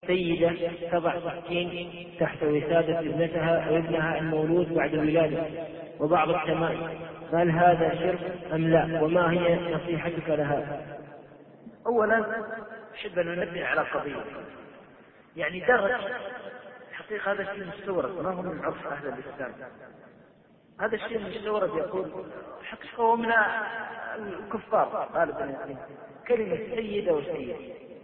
سيدة تضع سكين تحت وسادة ابنتها أو ابنها المولود بعد الولادة وبعض التمائم، هل هذا شرك أم لا؟ وما هي نصيحتك لها؟ أولا أحب أن ننبه على قضية، يعني درج حقيقة هذا الشيء مستورد، ما هو من عرف أهل الإسلام. هذا الشيء مستورد يقول حقيقة هو من الكفار غالبا، كلمة سيدة وسيد،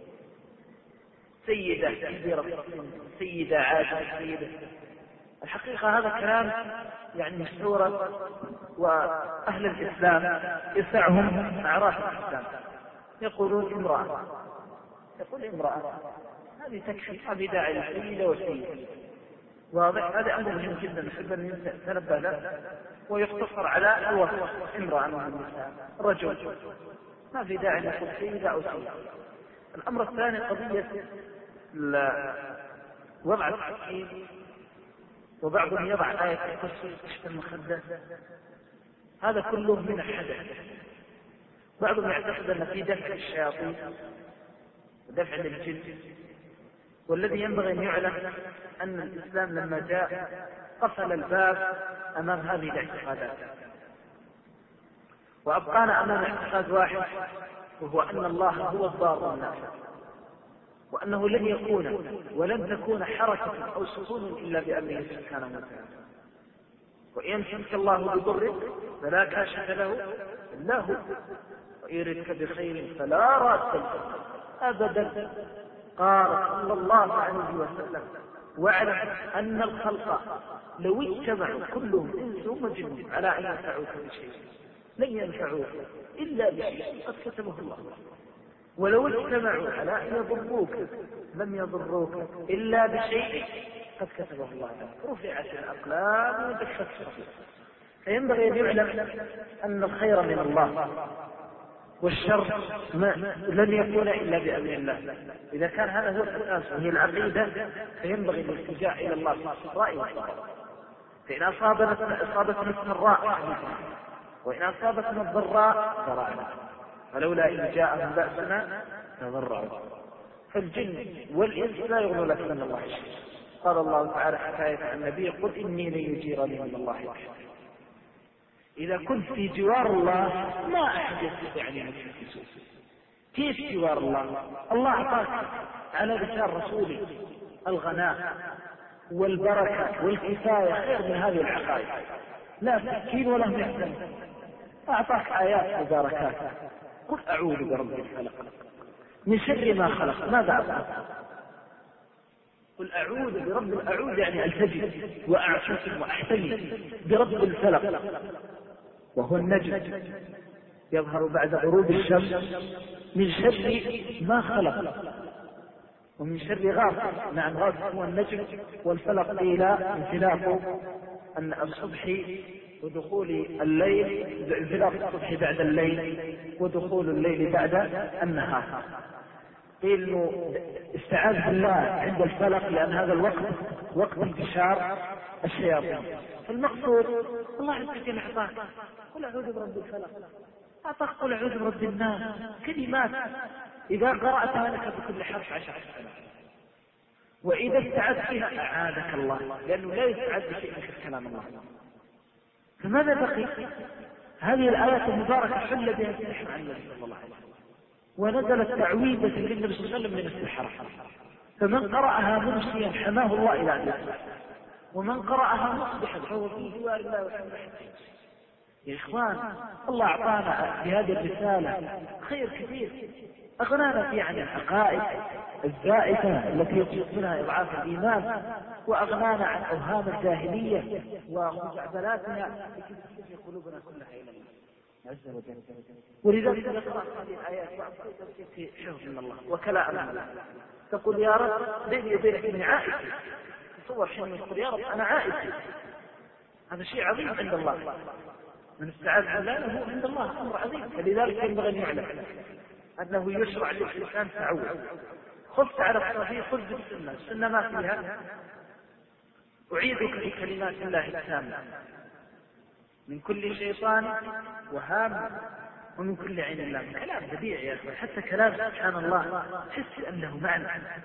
سيدة كبيرة، سيدة عادة، سيدة. الحقيقة هذا كلام يعني مستورد، وأهل الإسلام يسعهم أعراف الإسلام، يقولون امرأة، يقول امرأة، هذه تكفي، هذه داعي لسيدة وسيدة. واضح؟ هذا أمر مهم جدا نحب أن نتنبه له، ويختصر على الوصف، امرأة من النساء، رجل، ما في داعي نقول سيدة أو سيدة. الأمر الثاني قضية وضع السكين، وبعضهم يضع آية الكرسي تحت المخدة، هذا كله من الحدث. بعضهم يعتقد أن في دفع للشياطين ودفع للجن، والذي ينبغي أن يعلم أن الإسلام لما جاء قفل الباب أمام هذه الاعتقادات، وأبقانا أمام اعتقاد واحد، وهو أن الله هو الضار النافع، وأنه لن يكون ولن تكون حركة أو سكون إلا بأمره سبحانه وتعالى. وإن يمسك الله بضر فلا كاشف له إلا هو، وإن يردك بخير فلا راد له أبدا. قال صلى الله عليه وسلم: واعلم أن الخلق لو اجتمعوا كلهم إنس وجن على أن ينفعوك بشيء لن ينفعوك إلا بشيء قد كتبه الله، ولو اجتمعوا على أن يضروك لم يضروك إلا بشيء قد كتبه الله لك. رفعت الأقلام وجفت الصحف. فينبغي أن يعلم أن الخير من الله، والشر لن يكون إلا بأمر الله. إذا كان هذا هو الأساس وهي العقيدة، فينبغي الالتجاء إلى الله في السراء والضراء. فإن أصابتنا السراء وإن أصابتنا الضراء ضرعنا، فلولا إن جاءهم بأسنا تضرعوا. فالجن والإنس لا يغنوا لك من الله شيء. قال الله تعالى حكاية عن النبي: قل إني لن يجيرني من الله أحد. إذا كنت في جوار الله ما أحد يستطيع أن يمسك سوء. كيف جوار الله؟ الله أعطاك على لسان رسوله الغناء والبركة والكفاية خير من هذه العقائد، لا سكين ولا محزن. أعطاك آيات وبركات. قل أعوذ برب الفلق من شر ما خلق. ماذا أعطاك؟ قل أعوذ برب، أعوذ يعني ألتجئ وأعتصم وأحتمي برب الفلق، وهو النجم يظهر بعد غروب الشمس، من شر ما خلق، ومن شر غاسق. نعم، غاسق هو النجم، والفلق قيل انفلاق أن الصبح ودخول الليل، انفلاق الصبح بعد الليل ودخول الليل بعد النهار. قيل انه استعاذ بالله عند الفلق لأن هذا الوقت وقت انتشار الشياطين. فالمقصود الله عز وجل أعطاك قل أعوذ برب الفلق، أعطاك قل أعوذ برب الناس، كلمات إذا قرأتها لك بكل حرف 10 سنة، وإذا استعذت فيها أعاذك الله، لأنه لا يستعذ بشيء مثل كلام الله. فماذا بقي؟ هذه الآيات المباركة حل بها السحر عن النبي صلى الله عليه وسلم، ونزلت تعويذة للنبي صلى الله عليه وسلم من السحر. فمن قرأها ممسيا حماه الله إلى أن يصبح، ومن قرأها مصبحا فهو في جوار الله وحمده. يا إخوان، الله أعطانا بهذه الرسالة خير كثير، أغنانا فيه عن العقائد الزائفة التي يقصد منها إضعاف الإيمان، وأغنانا عن أوهام الجاهلية وخزعبلاتها لكي تستجي قلوبنا كلها إلى الله عز وجل. ولذلك نقرأ هذه الآيات في حفظ من الله وكلاء من الله. تقول يا رب بيني وبينك من عائشة، تصور حين يقول يا رب أنا عائشة، هذا شيء عظيم عند الله. من استعاذ بالله له عند الله أمر عظيم. فلذلك ينبغي أن يعلم أنه يشرع للإنسان تعوذ. خفت على الصحيح خذ بالسنة، السنة ما فيها أعيذك بكلمات الله التامة من كل شيطان وهام ومن كل عين الله. كلام بديع يا أخوان، حتى كلام سبحان الله تحس أنه معنى.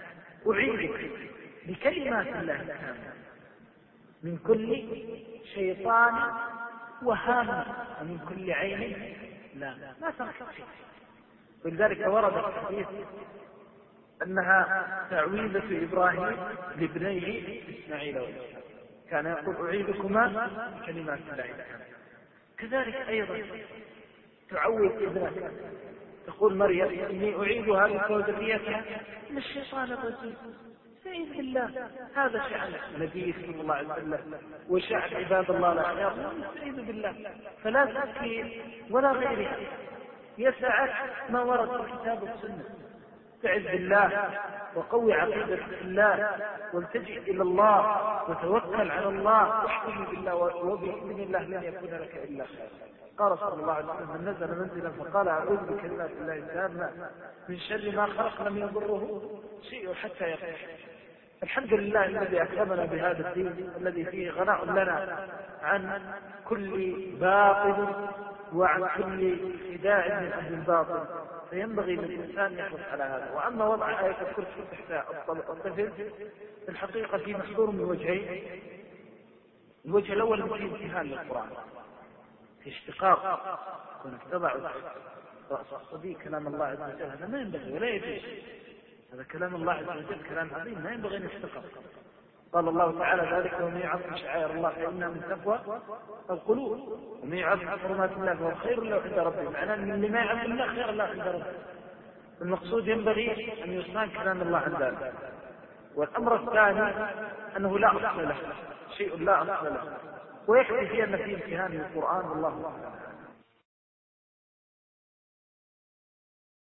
أعيذك بكلمات الله التامة من كل شيطان وهامة ومن كل عين لا ما تركت شيء. ولذلك ورد في الحديث أنها تعويذة إبراهيم لابنيه إسماعيل وإسحاق، كان يقول أعيذكما بكلمات الله التامة. كذلك أيضا تعوذ ابنك، تقول مريم إني أعيذها بك وذريتها من الشيطان الرجيم. استعيذ بالله، هذا شأن النبي صلى الله عليه وسلم وشأن عباد الله الأخيار، نستعيذ بالله. فلا تفكير ولا غيرها، يسعك ما ورد في الكتاب والسنة. استعذ بالله وقوي عقيدتك في الله، والتجئ إلى الله وتوكل على الله واحكم بالله، وبإذن الله لن يكون لك إلا خير. قال صلى الله عليه وسلم من نزل منزلا فقال أعوذ بكلمات الله التامة من شر ما خلق لم يضره شيء حتى يقع. الحمد لله الذي أكرمنا بهذا الدين الذي فيه غناء لنا عن كل باطل وعن كل خداع من أهل الباطل، فينبغي للإنسان يحرص على هذا. وأما وضع آية الكرسي تحت الطفل في الحقيقة في محظور من وجهين. الوجه الأول في امتهان للقرآن، في اشتقاق، كونك تضع رأس الصبي كلام الله عز وجل، هذا ما ينبغي ولا يجوز. هذا كلام الله عز وجل كلام عظيم ما ينبغي أن يشتقق. قال الله تعالى ذلك ومن يعظم شعائر الله فإنها من تقوى القلوب، ومن يعظم حرمات الله فهو خير له عند ربه. معناه ان اللي ما يعظم الله خير له عند ربه. المقصود ينبغي أن يصان كلام الله عن ذلك. والأمر الثاني أنه لا أصل له، شيء لا أصل له، ويكفي في أن فيه امتهان للقرآن والله تعالى.